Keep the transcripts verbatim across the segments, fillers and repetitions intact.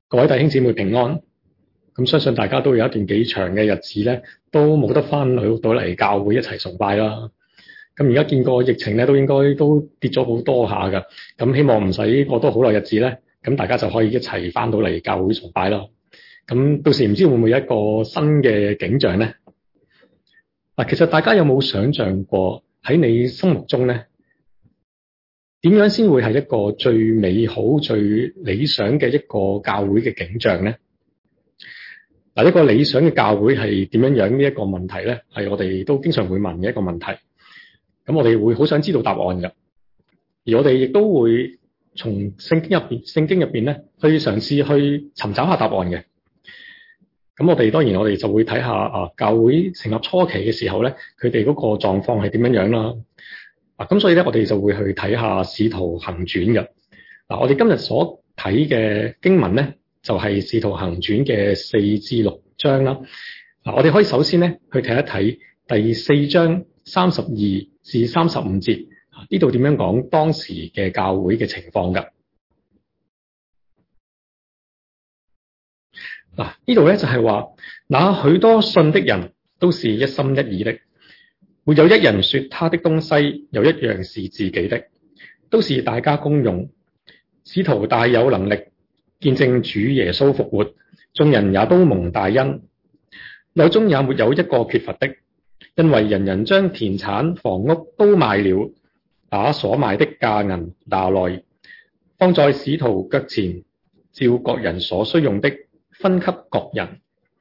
各位弟兄姊妹平安。咁相信大家都有一段幾長嘅日子咧，都冇得翻去到嚟教會一齊崇拜啦。咁而家見過疫情咧，都應該都跌咗好多下噶。咁希望唔使過多好耐日子咧，咁大家就可以一齊翻到嚟教會崇拜啦。咁到時唔知會唔會有一個新嘅景象咧？嗱，其實大家有冇想象過喺你心目中咧，點樣先會係一個最美好、最理想嘅一個教會嘅景象咧？嗱，一個理想嘅教會係點樣樣呢？一個問題咧，係我哋都經常會問嘅一個問題。咁我哋會好想知道答案㗎，而我哋亦都會從聖經入邊、聖經入邊咧，去嘗試去尋找下答案嘅。咁我哋當然我哋就會睇下啊，教會成立初期嘅時候咧，佢哋嗰個狀況係點樣樣啦。啊，咁所以咧，我哋就會去睇下《使徒行傳》嘅。嗱，我哋今日所睇嘅經文咧，就係、是《使徒行傳》嘅四至六章啦。嗱，我哋可以首先咧去睇一睇第四章三十二至三十五節，呢度點樣講當時嘅教會嘅情況㗎？嗱，呢度咧就係話，那許多信的人都是一心一意的。沒有一人說他的東西有一樣是自己的，都是大家公用。使徒大有能力，見證主耶穌復活，眾人也都蒙大恩。內中也沒有一個缺乏的，因為人人將田產房屋都賣了，把所賣的價銀拿來，放在使徒腳前，照各人所需用的分給各人。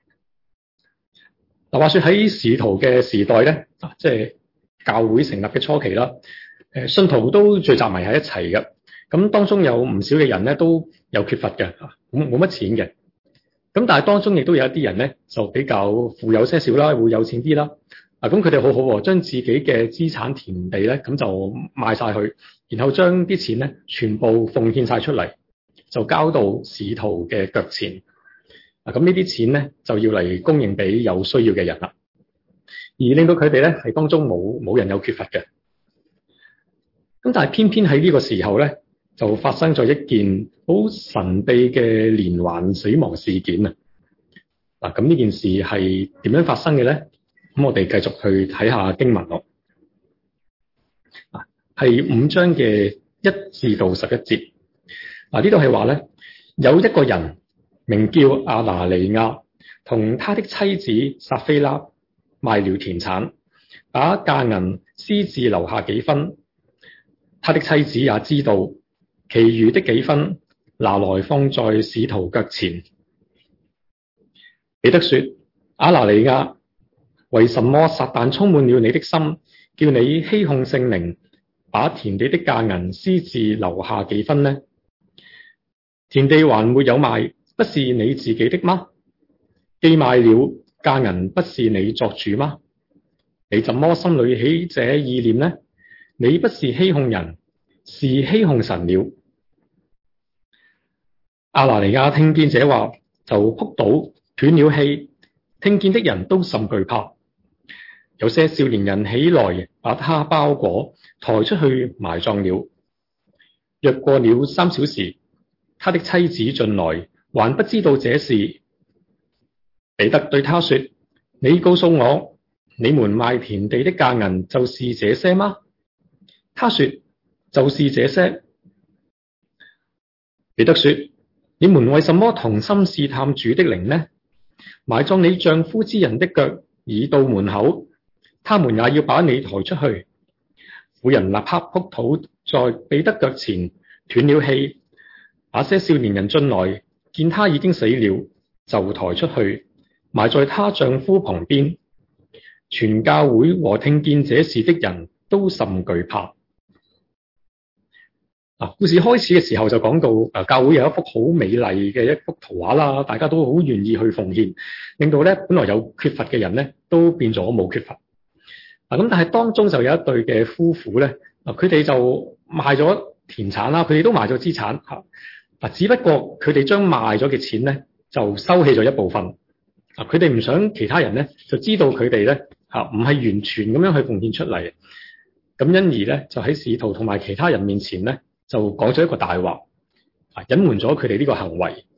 嗱，話說喺使徒嘅時代咧，啊，即係教會成立嘅初期啦，誒，信徒都聚集埋喺一齊嘅。咁當中有唔少嘅人咧都有缺乏嘅，冇冇乜錢嘅。咁但係當中亦都有一啲人咧就比較富有些少啦，會有錢啲啦。啊，咁佢哋好好喎，將自己嘅資產田地咧咁就賣晒去，然後將啲錢咧全部奉獻晒出嚟，就交到使徒嘅腳前。啊，咁呢啲錢咧就要嚟供應俾有需要嘅人啦，而令到佢哋咧係當中冇冇人有缺乏嘅。咁但係偏偏喺呢個時候咧，就發生咗一件好神秘嘅連環死亡事件啊！嗱，咁呢件事係點樣發生嘅咧？咁我哋繼續去睇下經文咯。啊，係五章嘅一至到十一節。嗱，呢度係話咧，有一個人名叫亞拿尼亞，同他的妻子撒非拉賣了田產，把價銀私自留下幾分。他的妻子也知道，其餘的幾分拿來放在使徒腳前。彼得說：亞拿尼亞，為什麼撒旦充滿了你的心，叫你欺哄聖靈，把田地的價銀私自留下幾分呢？田地還沒有賣，不是你自己的嗎？既賣了，價銀不是你作主嗎？你怎麼心裏起這意念呢？你不是欺哄人，是欺哄神了。亞拿尼亞聽見這話，就仆倒斷了氣，聽見的人都甚懼怕。有些少年人起來，把他包裹，抬出去埋葬了。約過了三小時，他的妻子進來，還不知道這事。彼得對他說：你告訴我，你們賣田地的價銀就是這些嗎？他說：就是這些。彼得說：你們為什麼同心試探主的靈呢？埋葬你丈夫之人的腳已到門口，他們也要把你抬出去。婦人立刻仆倒在彼得腳前，斷了氣。那些少年人進來，見他已經死了，就抬出去，埋在她丈夫旁邊。全教會和聽見這事的人都甚懼怕。啊，故事開始嘅時候就講到，誒，教會有一幅好美麗嘅一幅圖畫啦，大家都好願意去奉獻，令到咧本來有缺乏嘅人咧都變咗冇缺乏。啊，咁但係當中就有一對嘅夫婦咧，啊，佢哋就賣咗田產啦，佢哋都賣咗資產吓。嗱，只不過佢哋將賣咗嘅錢咧就收起咗一部分。啊，佢哋唔想其他人咧就知道佢哋咧吓唔係完全咁樣去奉獻出嚟。咁因而咧就喺使徒同埋其他人面前咧，就講咗一個大話，啊，隱瞞咗佢哋呢個行為，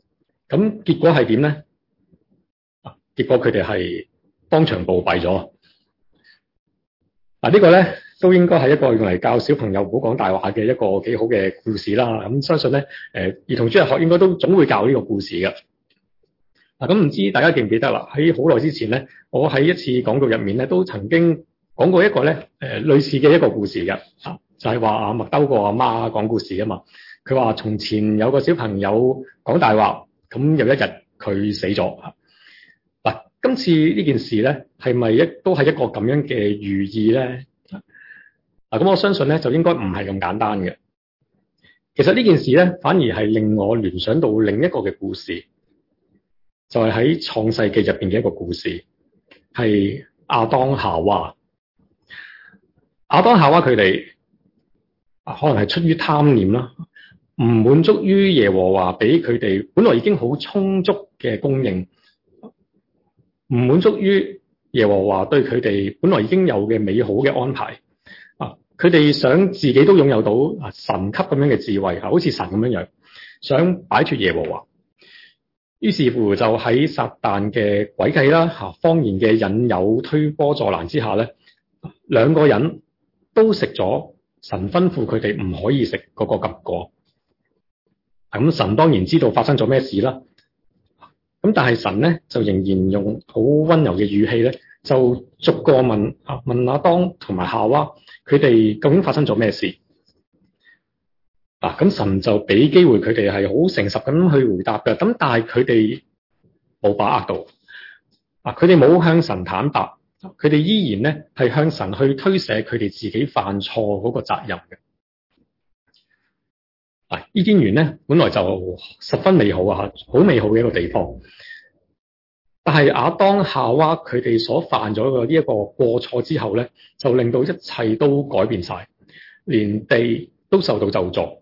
咁結果係點咧？結果佢哋係當場暴斃咗。嗱，呢個咧都應該係一個用嚟教小朋友唔好講大話嘅一個幾好嘅故事啦。咁相信咧，誒兒童主日學應該都總會教呢個故事嘅。嗱，咁唔知大家記唔記得啦？喺好耐之前咧，我喺一次講道入面咧，都曾經講過一個咧誒類似嘅一個故事嘅。啊，就係話阿麥兜個阿媽講故事啊嘛。佢話從前有個小朋友講大話，咁有一日佢死咗。嗱，今次呢件事咧，係咪一都係一個咁樣嘅寓意咧？嗱，咁我相信咧，就應該唔係咁簡單嘅。其實呢件事咧，反而係令我聯想到另一個嘅故事，就係喺創世記入邊嘅一個故事，係亞當夏娃。亞當夏娃佢哋可能係出於貪念啦，唔滿足於耶和華俾佢哋本來已經好充足嘅供應。唔滿足於耶和華對佢哋本來已經有嘅美好嘅安排啊！佢哋想自己都擁有到啊神級咁樣嘅智慧，好似神咁樣樣，想擺脫耶和華。於是乎就喺撒旦嘅詭計啦、嚇謊言嘅引誘、推波助瀾之下咧，兩個人都食咗神吩咐佢哋唔可以食嗰個禁果。咁神當然知道發生咗咩事啦。咁但係神咧就仍然用好溫柔嘅語氣咧，就逐個問啊問亞當同埋夏娃，佢哋究竟發生咗咩事？嗱、啊，咁神就俾機會佢哋係好誠實咁去回答嘅。咁但係佢哋冇把握到，啊，佢哋冇向神坦白，佢哋依然咧係向神去推卸佢哋自己犯錯嗰個責任嘅。啊！伊甸園咧，本來就十分美好啊，好美好嘅一個地方。但係亞當夏娃佢哋所犯咗嘅呢一個過錯之後咧，就令到一切都改變晒，連地都受到咒詛。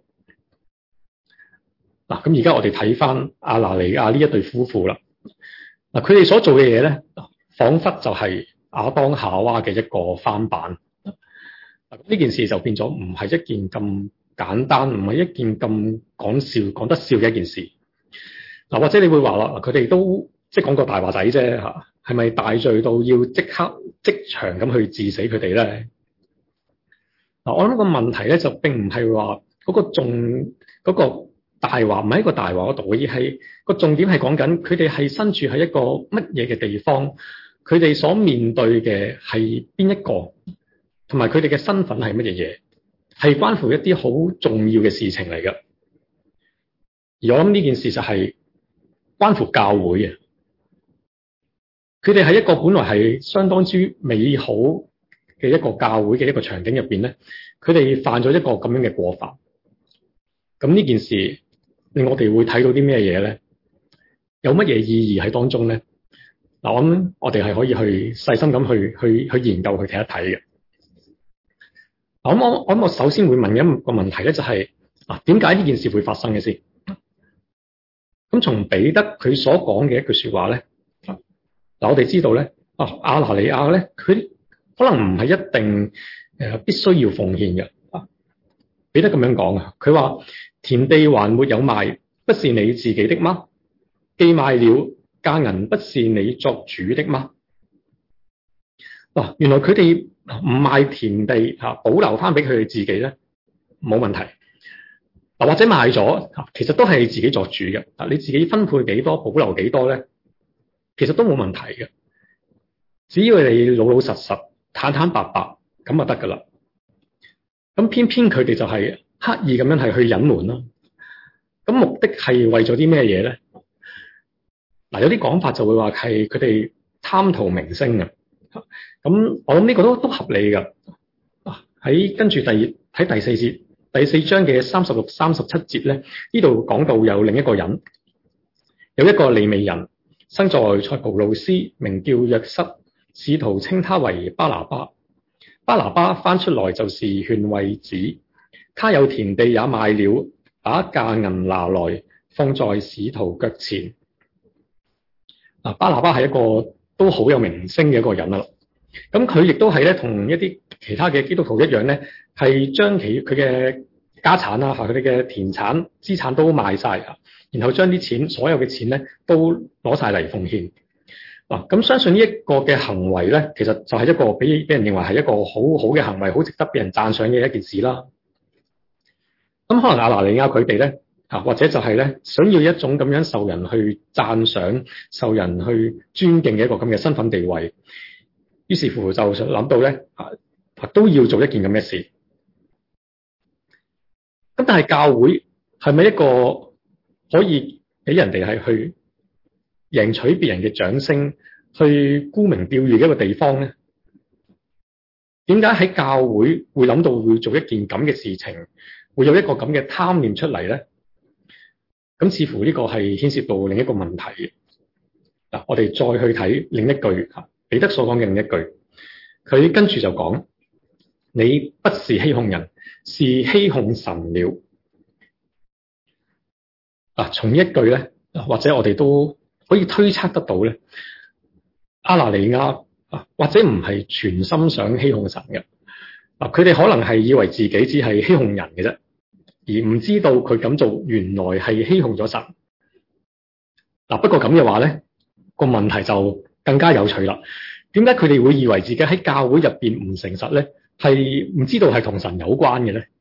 嗱，咁而家我哋睇翻亞拿尼亞呢一對夫婦啦。嗱，佢哋所做嘅嘢咧，彷彿就係亞當夏娃嘅一個翻版。嗱，呢件事就變咗唔係一件咁簡單，唔係一件咁講笑講得笑嘅一件事。嗱，或者你會話啦，佢哋都即係講個大話仔啫嚇，係咪大罪到要即刻即場咁去致死佢哋咧？嗱，我諗個問題咧就並唔係話嗰個重嗰個大話唔係一個大話嗰度，而係個重點係講緊佢哋係身處喺一個乜嘢嘅地方，佢哋所面對嘅係邊一個，同埋佢哋嘅身份係乜嘢嘢，係關乎一啲好重要嘅事情嚟嘅。而我諗呢件事就係關乎教會嘅，佢哋喺一個本來係相當之美好嘅一個教會嘅一個場景入邊咧，佢哋犯咗一個咁樣嘅過犯。咁呢件事令我哋會睇到啲咩嘢咧？有乜嘢意義喺當中咧？嗱，我諗我哋係可以去細心咁去去去研究去睇一睇嘅。嗱，咁我我諗我首先會問一個問題咧，就係啊，點解呢件事會發生嘅先？咁從彼得佢所講嘅一句說話咧，嗱，我哋知道咧，啊亞拿尼亞咧，佢可能唔係一定誒必須要奉獻嘅。啊，彼得咁樣講啊，佢話田地還沒有賣，不是你自己的嗎？既賣了，價銀不是你作主的嗎？嗱，原來佢哋唔賣田地嚇，保留翻俾佢哋自己咧，冇問題。嗱，或者賣咗，其實都係你自己作主嘅。嗱，你自己分配幾多，保留幾多咧，其實都冇問題嘅。只要你老老實實、坦坦白白咁就得噶啦。咁偏偏佢哋就係刻意咁樣係去隱瞞啦。咁目的係為咗啲咩嘢咧？嗱，有啲講法就會話係佢哋貪圖名聲嘅。咁我諗呢個都都合理㗎。喺跟住第喺第四節第四章嘅三十六、三十七節咧，呢度講到有另一個人，有一個利未人，生在塞浦路斯，名叫約瑟，使徒稱他為巴拿巴。巴拿巴翻出來就是勸慰子，他有田地也賣了，把價銀拿來放在使徒腳前。嗱，巴拿巴係一個都好有名聲嘅一個人啦。咁佢亦都係咧，同一啲其他嘅基督徒一樣咧，係將其佢嘅家產啦，佢哋嘅田產資產都賣晒啊，然後將啲錢所有嘅錢咧都攞晒嚟奉獻。嗱，咁相信呢一個嘅行為咧，其實就係一個俾俾人認為係一個好好嘅行為，好值得俾人讚賞嘅一件事啦。咁可能亞拿尼亞佢哋咧啊，或者就係咧想要一種咁樣受人去讚賞、受人去尊敬嘅一個咁嘅身份地位，於是乎就諗到咧啊，都要做一件咁嘅事。咁但係教會係咪一個可以俾人哋係去贏取別人嘅掌聲、去沽名釣譽嘅一個地方咧？點解喺教會會諗到會做一件咁嘅事情，會有一個咁嘅貪念出嚟咧？咁似乎呢個係牽涉到另一個問題。嗱，我哋再去睇另一句彼得所講嘅另一句，佢跟住就講：你不是欺哄人，是欺哄神了。嗱，從呢一句咧，或者我哋都可以推測得到咧，亞拿尼亞啊，或者唔係全心想欺哄神嘅。嗱，佢哋可能係以為自己只係欺哄人嘅啫，而唔知道佢咁做原來係欺哄咗神。嗱，不過咁嘅話咧，個問題就更加有趣啦。點解佢哋會以為自己喺教會入邊唔誠實咧？係唔知道係同神有關嘅咧？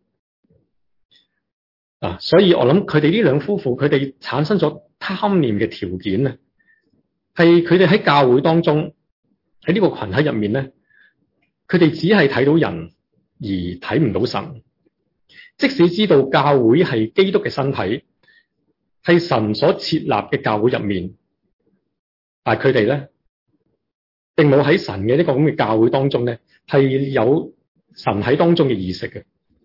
啊，所以我諗佢哋呢兩夫婦，佢哋產生咗貪念嘅條件咧，係佢哋喺教會當中，喺呢個群體入面咧，佢哋只係睇到人而睇唔到神。即使知道教會係基督嘅身體，係神所設立嘅教會入面，但係佢哋咧，並冇喺神嘅呢個咁嘅教會當中咧，係有神喺當中嘅意識嘅。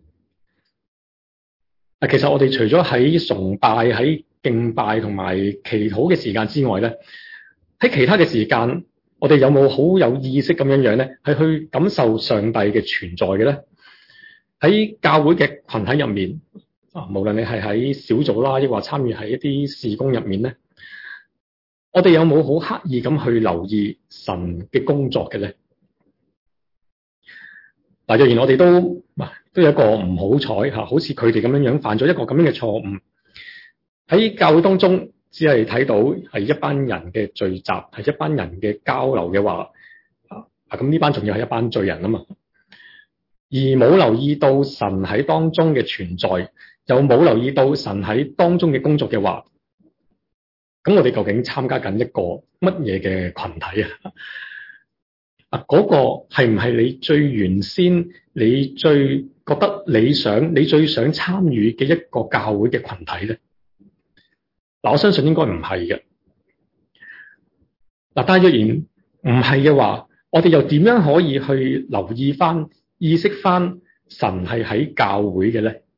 啊，其實我哋除咗喺崇拜、喺敬拜同埋祈禱嘅時間之外咧，喺其他嘅時間，我哋有冇好有意識咁樣樣咧，係去感受上帝嘅存在嘅咧？喺教會嘅群體入面，啊，無論你係喺小組啦，抑或參與喺一啲事工入面咧，我哋有冇好刻意咁去留意神嘅工作嘅咧？嗱，若然我哋都都有一個唔好彩嚇，好似佢哋咁樣樣犯咗一個咁樣嘅錯誤，喺教會當中只係睇到係一班人嘅聚集，係一班人嘅交流嘅話，啊，咁呢班仲要係一班罪人啊嘛，而冇留意到神喺當中嘅存在，又冇留意到神喺當中嘅工作嘅話，咁我哋究竟參加緊一個乜嘢嘅群體啊？啊，嗰個係唔係你最原先、你最覺得理想、你最想參與嘅一個教會嘅群體咧？嗱，我相信應該唔係嘅。嗱，但係若然唔係嘅話，我哋又點樣可以去留意翻、意識翻神係喺教會嘅咧？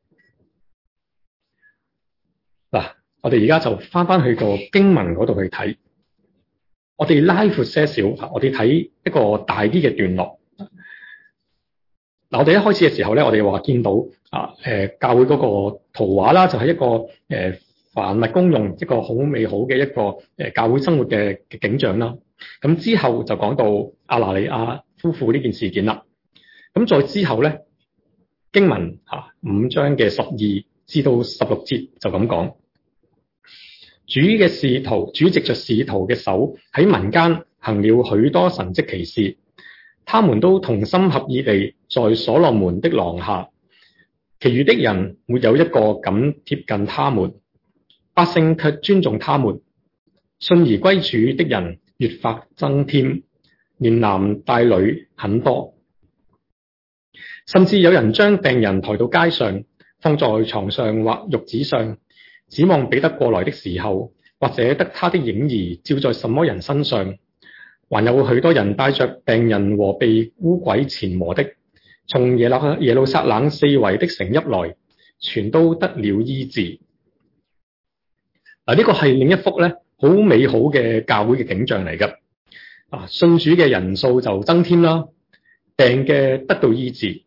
嗱，我哋而家就翻翻去個經文嗰度去睇。我哋拉闊些少，我哋睇一個大啲嘅段落。嗱，我哋一開始嘅時候咧，我哋話見到啊，誒，教會嗰個圖畫啦，就係一個誒凡物公用，一個好美好嘅一個誒教會生活嘅嘅景象啦。咁之後就講到亞拿尼亞夫婦呢件事件啦。咁再之後咧，經文吓五章嘅十二至到十六節就咁講。主嘅使徒，主藉着使徒嘅手喺民間行了許多神蹟奇事，他們都同心合意地在所羅門的廊下，其餘的人沒有一個敢貼近他們，百姓卻尊重他們。信而歸主的人越發增添，連男帶女很多，甚至有人將病人抬到街上，放在床上或褥子上，指望彼得過來的時候，或者得他的影兒照在什麼人身上。還有許多人帶着病人和被污鬼纏磨的，從耶路耶路撒冷四圍的城邑來，全都得了醫治。嗱，呢個係另一幅咧好美好嘅教會嘅景象嚟㗎。啊，信主嘅人數就增添啦，病嘅得到醫治。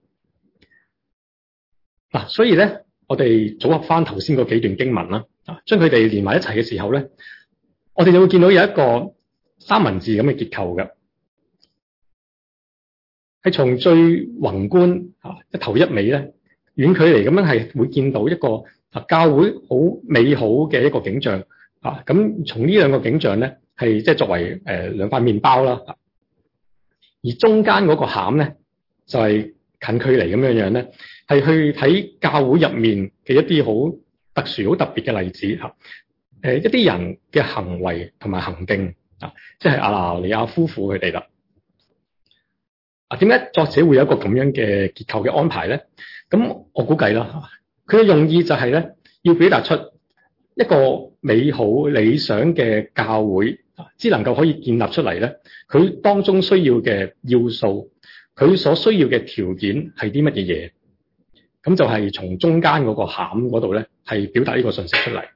嗱，所以咧，我哋組合翻頭先嗰幾段經文啦，啊，將佢哋連埋一齊嘅時候咧，我哋就會見到有一個三文治咁嘅結構嘅，係從最宏觀啊一頭一尾咧， 遠距離咁樣係會見到一個啊教會好美好嘅一個景象啊。咁從呢兩個景象咧，係即係作為誒、呃、兩塊麵包啦。而中間嗰個餡咧，就係、是、近距離咁樣樣咧，係去睇教會入面嘅一啲好特殊、好特別嘅例子嚇。誒、呃、一啲人嘅行為同埋行徑啊，即係亞拿尼亞夫婦佢哋啦。啊，點解作者會有一個咁樣嘅結構嘅安排咧？咁我估計啦，佢嘅用意就係咧，要表達出一個美好理想嘅教會，只能夠可以建立出嚟咧。佢當中需要嘅要素，佢所需要嘅條件係啲乜嘢嘢？咁就係從中間嗰個餡嗰度咧，係表達呢個信息出嚟。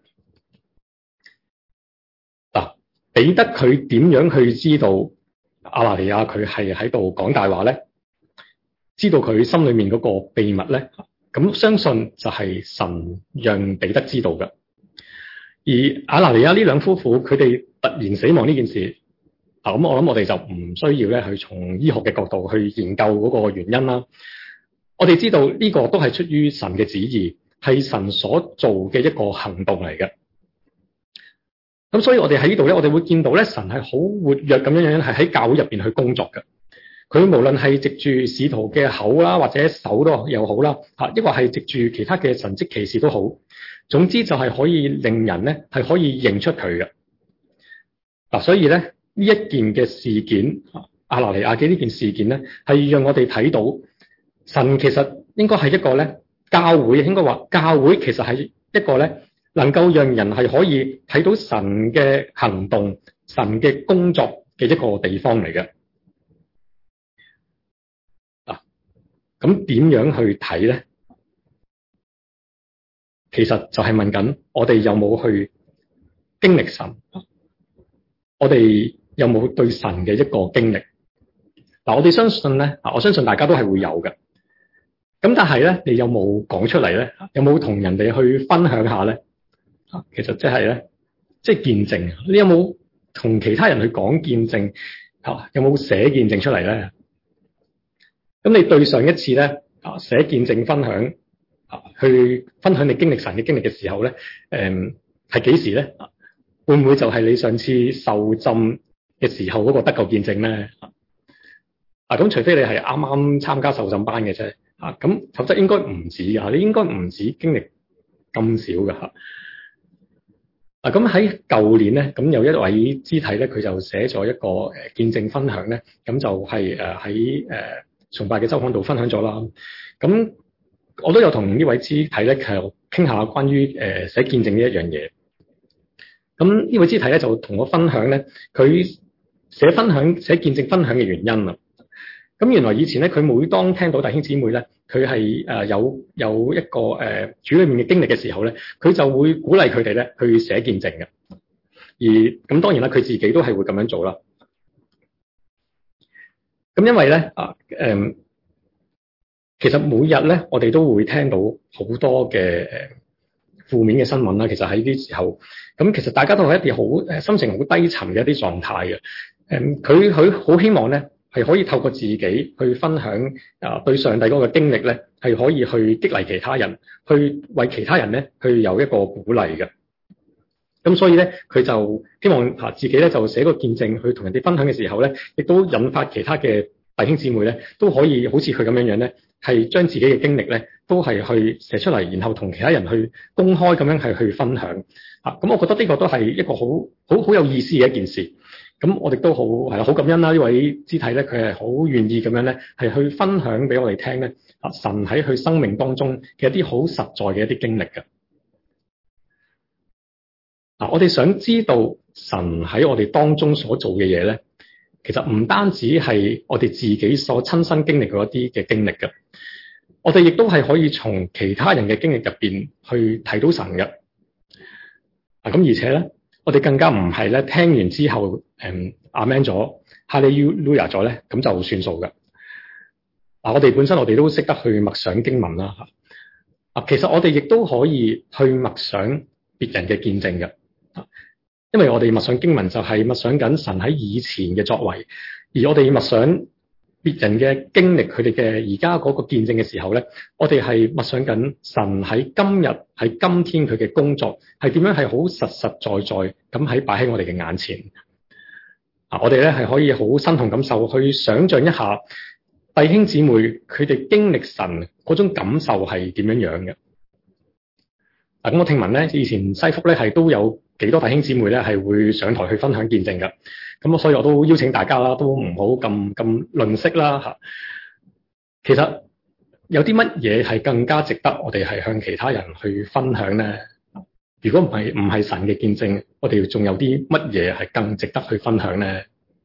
嗱，彼得佢點樣去知道亞拿尼亞佢係喺度講大話咧？知道佢心裏面嗰個秘密咧？咁相信就係神讓彼得知道嘅。而亞拿尼亞呢兩夫婦佢哋突然死亡呢件事，啊咁我諗我哋就唔需要咧去從醫學嘅角度去研究嗰個原因啦。我哋知道呢個都係出於神嘅旨意，係神所做嘅一個行動嚟嘅。咁所以我哋喺呢度咧，我哋會見到咧，神係好活躍咁樣樣，係喺教會入邊去工作嘅。佢無論係藉住使徒嘅口啦，或者手都又好啦，嚇，抑或係藉住其他嘅神蹟奇事都好，總之就係可以令人咧係可以認出佢嘅。嗱，所以咧呢一件嘅事件，亞拿尼亞嘅呢件事件咧，係讓我哋睇到神其實應該係一個咧教會，應該話教會其實係一個咧能夠讓人係可以睇到神嘅行動、神嘅工作嘅一個地方嚟嘅。咁點樣去睇咧？其實就係問緊我哋有冇去經歷神，我哋有冇對神嘅一個經歷？嗱，我哋相信咧，我相信大家都係會有嘅。咁但係咧，你有冇講出嚟咧？有冇同人哋去分享下咧？其實即係咧，即係見證。你有冇同其他人去講見證？嚇，有冇寫見證出嚟咧？咁你對上一次咧啊寫見證分享啊，去分享你經歷神嘅經歷嘅時候咧，誒係幾時咧？會唔會就係你上次受浸嘅時候嗰個得救見證咧？啊，咁除非你係啱啱參加受浸班嘅啫，啊咁否則應該唔止㗎，你應該唔止經歷咁少㗎嚇。啊，咁喺舊年咧，咁有一位肢體咧，佢就寫咗一個誒見證分享咧，咁就係誒喺誒崇拜嘅週刊度分享咗啦。咁我都有同呢位肢體咧，係傾下關於誒寫見證呢一樣嘢。咁呢位肢體咧就同我分享咧，佢寫分享寫見證分享嘅原因啊。咁原來以前咧，佢每當聽到弟兄姊妹咧，佢係誒有有一個誒、呃、主裏面嘅經歷嘅時候咧，佢就會鼓勵佢哋咧去寫見證嘅。而咁當然啦，佢自己都係會咁樣做啦。咁因為咧啊誒，其實每日咧，我哋都會聽到好多嘅誒負面嘅新聞啦。其實喺呢啲時候，咁其實大家都係一啲好誒心情好低沉嘅一啲狀態嘅。誒，佢佢好希望咧係可以透過自己去分享啊對上帝嗰個經歷咧，係可以去激勵其他人，去為其他人咧去有一個鼓勵嘅。咁所以咧，佢就希望啊自己咧就寫個見證去同人哋分享嘅時候咧，亦都引發其他嘅弟兄姊妹咧都可以好似佢咁樣樣咧，係將自己嘅經歷咧都係去寫出嚟，然後同其他人去公開咁樣係去分享啊。咁我覺得呢個都係一個好好好有意思嘅一件事。咁我哋都好係好感恩啦！呢位肢體咧，佢係好願意咁樣咧，係去分享俾我哋聽咧。啊，神喺佢生命當中嘅一啲好實在嘅一啲經歷嘅。嗱，我哋想知道神喺我哋當中所做嘅嘢咧，其實唔單止係我哋自己所親身經歷過一啲嘅經歷嘅，我哋亦都係可以從其他人嘅經歷入邊去睇到神嘅。啊，咁而且咧，我哋更加唔係咧聽完之後誒阿們咗，哈利路亞咗咧，咁就算數嘅。嗱，我哋本身我哋都識得去默想經文啦嚇。啊，其實我哋亦都可以去默想別人嘅見證嘅。因為我哋默想經文就係默想緊神喺以前嘅作為，而我哋默想別人嘅經歷，佢哋嘅而家嗰個見證嘅時候咧，我哋係默想緊神喺今日喺今天佢嘅工作係點樣係好實實在在咁喺擺喺我哋嘅眼前。啊，我哋咧係可以好身同感受去想像一下弟兄姊妹佢哋經歷神嗰種感受係點樣樣嘅。嗱，咁我聽聞咧，以前西福咧係都有幾多弟兄姊妹咧係會上台去分享見證嘅。咁所以我都邀請大家啦，都唔好咁咁吝嗇啦嚇。其實有啲乜嘢係更加值得我哋係向其他人去分享咧？如果唔係唔係神嘅見證，我哋仲有啲乜嘢係更值得去分享咧？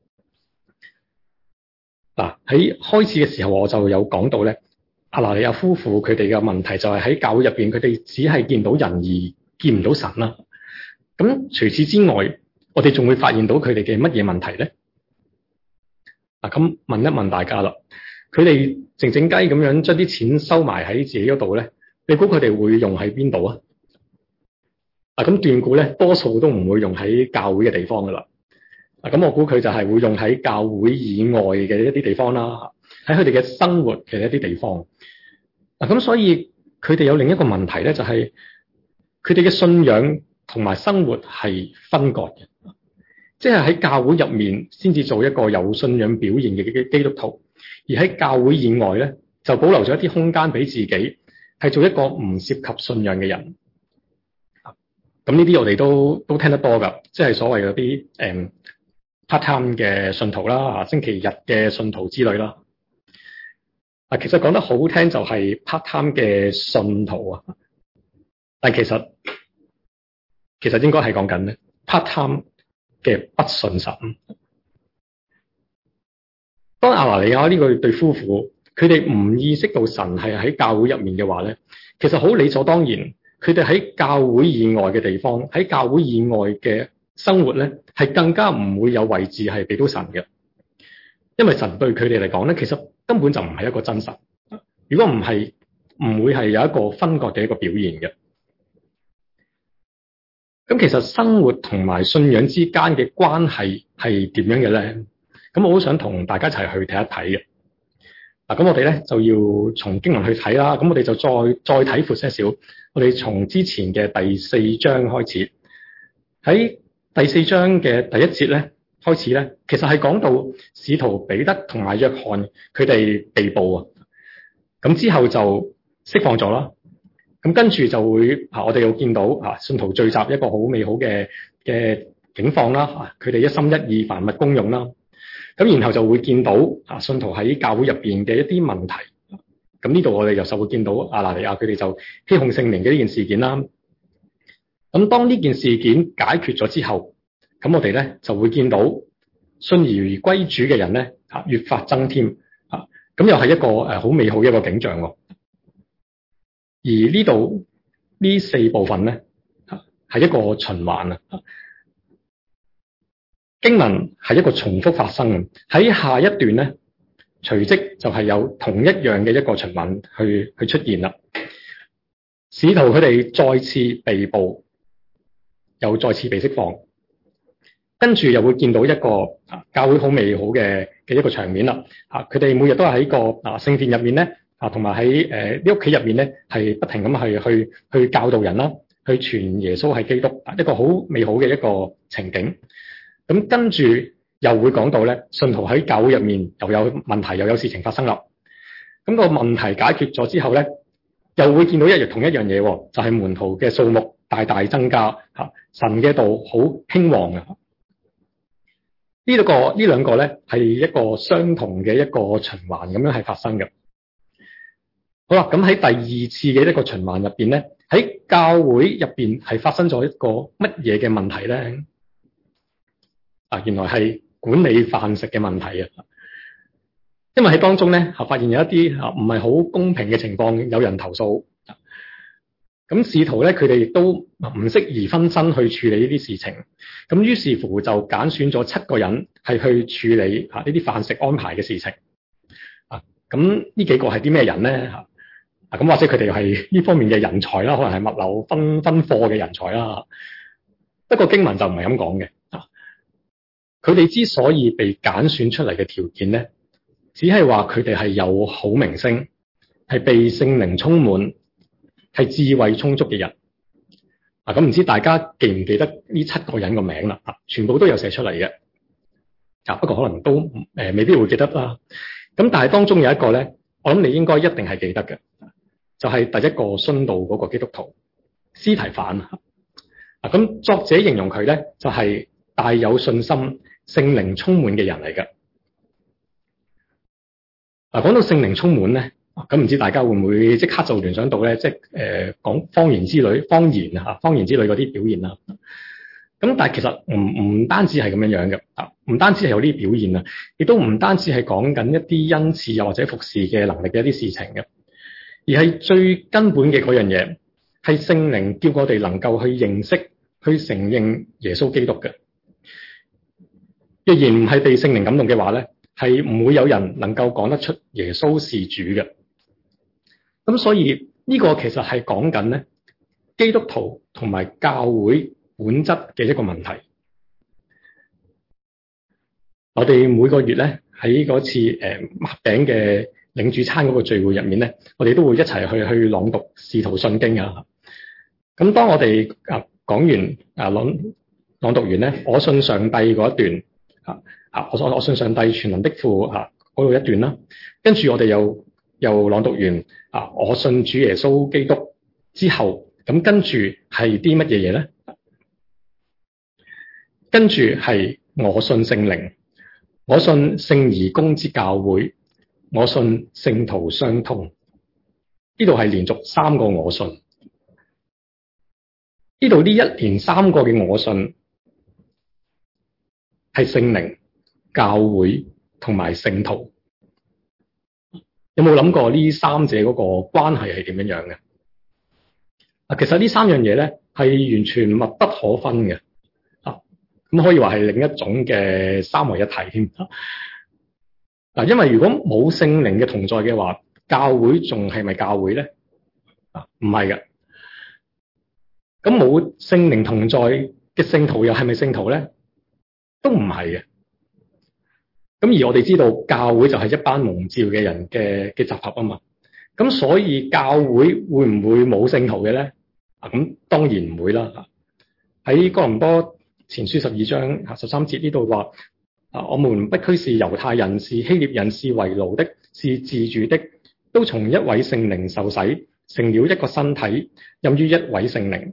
嗱，喺開始嘅時候我就有講到咧，亞拿尼亞夫婦佢哋嘅問題就係喺教會入邊，佢哋只係見到人而見唔到神啦。咁除此之外，我哋仲會發現到佢哋嘅乜嘢問題咧？嗱，咁問一問大家啦，佢哋靜靜雞咁樣將啲錢收埋喺自己嗰度咧，你估佢哋會用喺邊度啊？嗱，咁斷估咧，多數都唔會用喺教會嘅地方噶啦。嗱，咁我估佢就係會用喺教會以外嘅一啲地方啦，喺佢哋嘅生活嘅一啲地方。嗱，咁所以佢哋有另一個問題咧，就係佢哋嘅信仰同埋生活係分割嘅，即係喺教會入面先至做一個有信仰表現嘅基督徒，而喺教會以外咧就保留咗一啲空間俾自己，係做一個唔涉及信仰嘅人。咁呢啲我哋都都聽得多㗎，即係所謂嗰啲誒 part time 嘅信徒啦，啊星期日嘅信徒之類啦。啊，其實講得好聽就係 part time 嘅信徒啊，但其實其實應該係講緊咧 part time 嘅不信神。當亞拿尼亞呢個對夫婦佢哋唔意識到神係喺教會入面嘅話咧，其實好理所當然。佢哋喺教會以外嘅地方，喺教會以外嘅生活咧，係更加唔會有位置係俾到神嘅，因為神對佢哋嚟講咧，其實根本就唔係一個真神。如果唔係，唔會係有一個分割嘅一個表現嘅。咁其實生活同埋信仰之間嘅關係係點樣嘅咧？咁我好想同大家一齊去睇一睇嘅。嗱，咁我哋咧就要從經文去睇啦。咁我哋就再再睇闊些少。我哋從之前嘅第四章開始，喺第四章嘅第一節咧開始咧，其實係講到使徒彼得同埋約翰佢哋被捕啊。咁之後就釋放咗啦。咁跟住就會啊，我哋又見到啊，信徒聚集一個好美好嘅嘅景況啦。啊，佢哋一心一意，凡物公用啦。咁然後就會見到啊，信徒喺教會入邊嘅一啲問題。咁呢度我哋又就會見到亞拿尼亞佢哋就欺哄聖靈嘅呢件事件啦。咁當呢件事件解決咗之後，咁我哋咧就會見到信而歸主嘅人咧啊，越發增添啊。咁又係一個誒好美好嘅一個景象喎。而呢度呢四部分咧係一個循環啊。經文係一個重複發生嘅，喺下一段咧。隨即就係有同一樣嘅一個循環去去出現啦。使徒佢哋再次被捕，又再次被釋放，跟住又會見到一個啊教會好美好嘅嘅一個場面啦。啊，佢哋每日都係喺個啊聖殿入面咧，啊同埋喺誒啲屋企入面咧，係不停咁係去去教導人啦，去傳耶穌係基督，一個好美好嘅一個情景。咁跟住。又會講到咧，信徒喺教會入面又有問題，又有事情發生啦。咁個問題解決咗之後咧，又會見到一樣同一樣嘢，就係門徒嘅數目大大增加，嚇神嘅道好興旺啊！呢個呢兩個咧係一個相同嘅一個循環咁樣係發生嘅。好啦，咁喺第二次嘅一個循環入邊咧，喺教會入邊係發生咗一個乜嘢嘅問題咧？啊，原來係管理飯食嘅問題啊！因為喺當中咧，發現有一啲啊唔係好公平嘅情況，有人投訴。咁使徒咧，佢哋亦都唔適宜分身去處理呢啲事情。咁於是乎就揀選咗七個人係去處理啊呢啲飯食安排嘅事情。啊，咁呢幾個係啲咩人咧？嚇啊，咁或者佢哋係呢方面嘅人才啦，可能係物流分分貨嘅人才啦。不過經文就唔係咁講嘅。佢哋之所以被揀選出嚟嘅條件咧， 只係話佢哋係有好名聲，係被聖靈充滿，係智慧充足嘅人。啊，咁唔知大家記唔記得呢七個人個名啦？啊，全部都有寫出嚟嘅。啊，不過可能都誒、呃、未必會記得啦。咁但係當中有一個咧，我諗你應該一定係記得嘅，就係、是、第一個殉道嗰個基督徒司提反。啊，咁作者形容佢咧就係、是、大有信心、聖靈充滿嘅人嚟嘅。嗱，講到聖靈充滿咧，咁唔知大家會唔會即刻就聯想到咧，即係誒講方言之類、方言啊、方言之類嗰啲表現啦。咁但係其實唔唔單止係咁樣樣嘅，啊，唔單止係有呢啲表現啊，亦都唔單止係講緊一啲恩賜又或者服侍嘅能力嘅一啲事情嘅，而係最根本嘅嗰樣嘢，係聖靈叫我哋能夠去認識、去承認耶穌基督嘅。若然唔係被聖靈感動嘅話咧，係唔會有人能夠講得出耶穌是主嘅。咁所以呢個其實係講緊咧基督徒同埋教會本質嘅一個問題。我哋每個月咧喺嗰次誒擘餅嘅領主餐嗰個聚會入面咧，我哋都會一齊去去朗讀使徒信經啊。咁當我哋啊講完啊朗朗讀完咧，我信上帝嗰一段啊。啊！我我我信上帝全能的父啊，嗰度一段啦，跟住我哋又又朗讀完啊！我信主耶穌基督之後，咁跟住係啲乜嘢嘢咧？跟住係我信聖靈，我信聖而公之教會，我信聖徒相通。呢度係連續三個我信，呢度呢一連三個嘅我信係聖靈、教會同埋聖徒。有冇諗過呢三者嗰個關係係點樣樣嘅？啊，其實呢三樣嘢咧係完全密不可分嘅。啊，咁可以話係另一種嘅三位一體添。嗱，因為如果冇聖靈嘅同在嘅話，教會仲係咪教會咧？啊，唔係嘅。咁冇聖靈同在嘅聖徒又係咪聖徒咧？都唔係嘅。咁而我哋知道教會就係一班蒙召嘅人嘅嘅集合啊嘛，咁所以教會會唔會冇聖徒嘅咧？啊，咁當然唔會啦。喺哥林多前書十二章十三節呢度話：啊，我們不拘是猶太人，是希臘人，是為奴的，是自主的，都從一位聖靈受洗，成了一個身體，任於一位聖靈。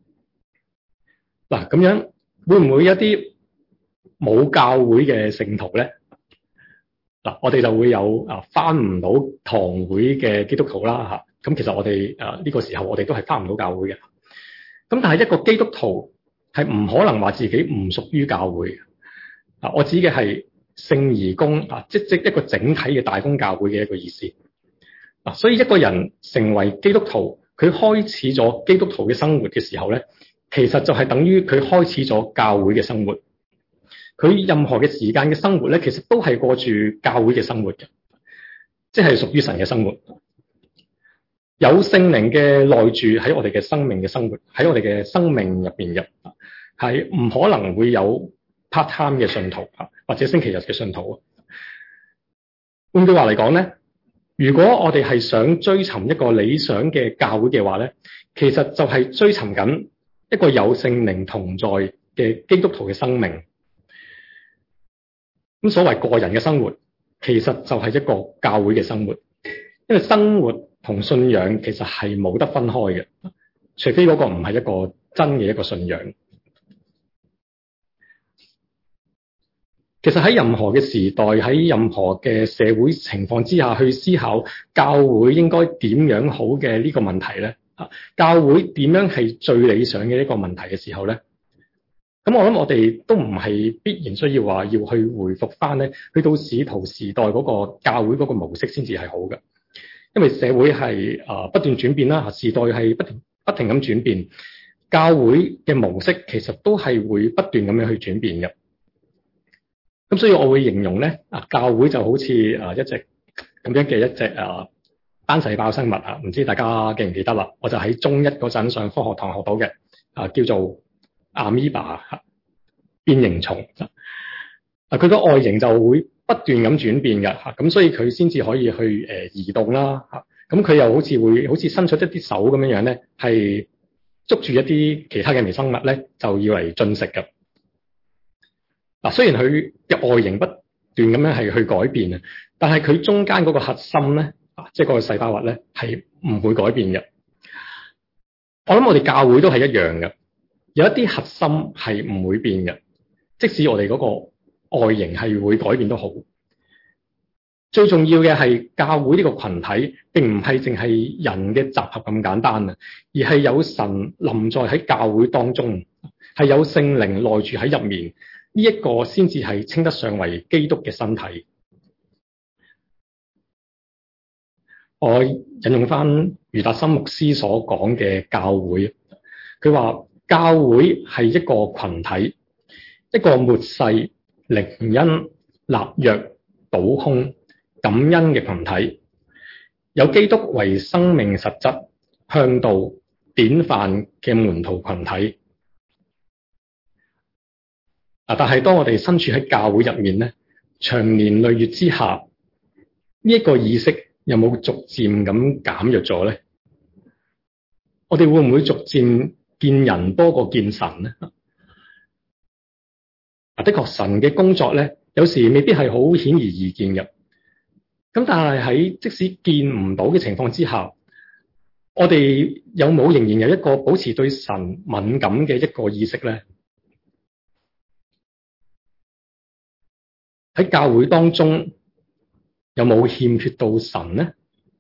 嗱，咁樣會唔會一啲冇教會嘅聖徒咧？嗱，我哋就會有啊返唔到堂會嘅基督徒啦嚇。咁其實我哋啊呢個時候我哋都係返唔到教會嘅。咁但係一個基督徒係唔可能話自己唔屬於教會嘅。啊，我指嘅係聖而公啊，即即一個整體嘅大公教會嘅一個意思。啊，所以一個人成為基督徒，佢開始咗基督徒嘅生活嘅時候咧，其實就係等於佢開始咗教會嘅生活。佢任何嘅時間嘅生活咧，其實都係過住教會嘅生活嘅，即係屬於神嘅生活。有聖靈嘅內住喺我哋嘅生命嘅生活，喺我哋嘅生命入邊嘅，係唔可能會有 part time 嘅信徒啊，或者星期日嘅信徒。換句話嚟講咧，如果我哋係想追尋一個理想嘅教會嘅話咧，其實就係追尋緊一個有聖靈同在嘅基督徒嘅生命。咁所謂個人嘅生活，其實就係一個教會嘅生活，因為生活同信仰其實係冇得分開嘅，除非嗰個唔係一個真嘅一個信仰。其實喺任何嘅時代，喺任何嘅社會情況之下去思考教會應該點樣好嘅呢個問題咧，啊，教會點樣係最理想嘅一個問題嘅時候咧？咁我諗我哋都唔係必然需要話要去回復翻咧，去到使徒時代嗰個教會嗰個模式先至係好嘅，因為社會係啊不斷轉變啦，時代係不停不停咁轉變，教會嘅模式其實都係會不斷咁樣去轉變嘅。咁所以我會形容咧啊，教會就好似啊一隻咁樣嘅一隻啊單細胞生物啊，唔知大家記唔記得啦？我就喺中一嗰陣上科學堂學到嘅啊，叫做阿米巴變形蟲啊，佢個外形就會不斷咁轉變嘅嚇，咁所以佢先至可以去誒、呃、移動啦嚇。咁佢又好似會好似伸出一啲手咁樣樣咧，係捉住一啲其他嘅微生物咧，就要嚟進食嘅。嗱，雖然佢嘅外形不斷咁樣係去改變啊，但係佢中間嗰個核心咧，啊，即係嗰個細胞核咧，係唔會改變嘅。我諗我哋教會都係一樣嘅，有一啲核心係唔會變嘅，即使我哋嗰個外形係會改變都好。最重要嘅係教會呢個群體並唔係淨係人嘅集合咁簡單啊，而係有神臨在喺教會當中，係有聖靈內住喺入面，呢、這、一個先至係稱得上為基督嘅身體。我引用翻余達心牧師所講嘅教會，佢話教會係一個群體，一個末世靈恩立約倒空感恩嘅群體，有基督為生命實質向導典範嘅門徒群體。啊！但係當我哋身處喺教會入面咧，長年累月之下，呢、這、一個意識有冇逐漸咁減弱咗咧？我哋會唔會逐漸見人多過見神咧？啊！的確，神嘅工作咧，有時未必係好顯而易見嘅。咁但係喺即使見唔到嘅情況之下，我哋有冇仍然有一個保持對神敏感嘅一個意識咧？喺教會當中有冇欠缺到神咧？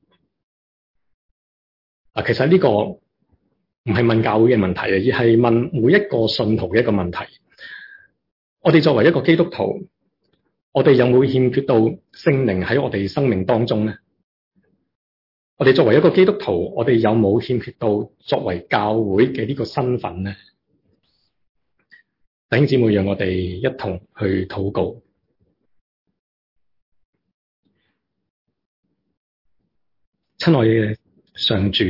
啊，其實呢個唔係問教會嘅問題啊，而係問每一個信徒嘅一個問題。我哋作為一個基督徒，我哋有冇欠缺到聖靈喺我哋生命當中咧？我哋作為一個基督徒，我哋有冇欠缺到作為教會嘅呢個身份咧？弟兄姊妹，讓我哋一同去禱告。親愛嘅上主，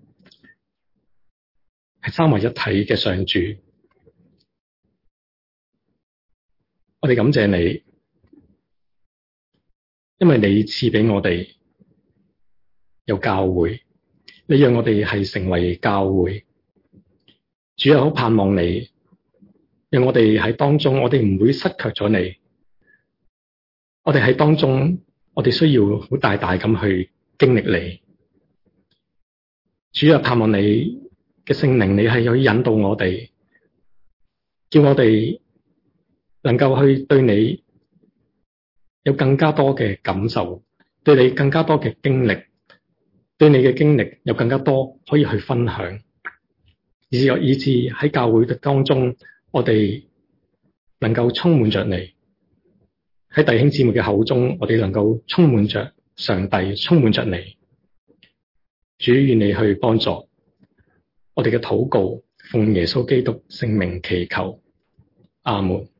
係三位一體嘅上主，我哋感謝你，因為你賜俾我哋有教會，你讓我哋係成為教會。主啊，好盼望你，讓我哋喺當中，我哋唔會失卻咗你。我哋喺當中，我哋需要好大大咁去經歷你。主啊，盼望你嘅聖靈，你係可以引導我哋，叫我哋能夠去對你有更加多嘅感受，對你更加多嘅經歷，對你嘅經歷有更加多可以去分享，以至以至喺教會嘅當中，我哋能夠充滿着你。喺弟兄姊妹嘅口中，我哋能夠充滿着上帝，充滿着你。主，願你去幫助我哋嘅禱告，奉耶穌基督聖名祈求，阿門。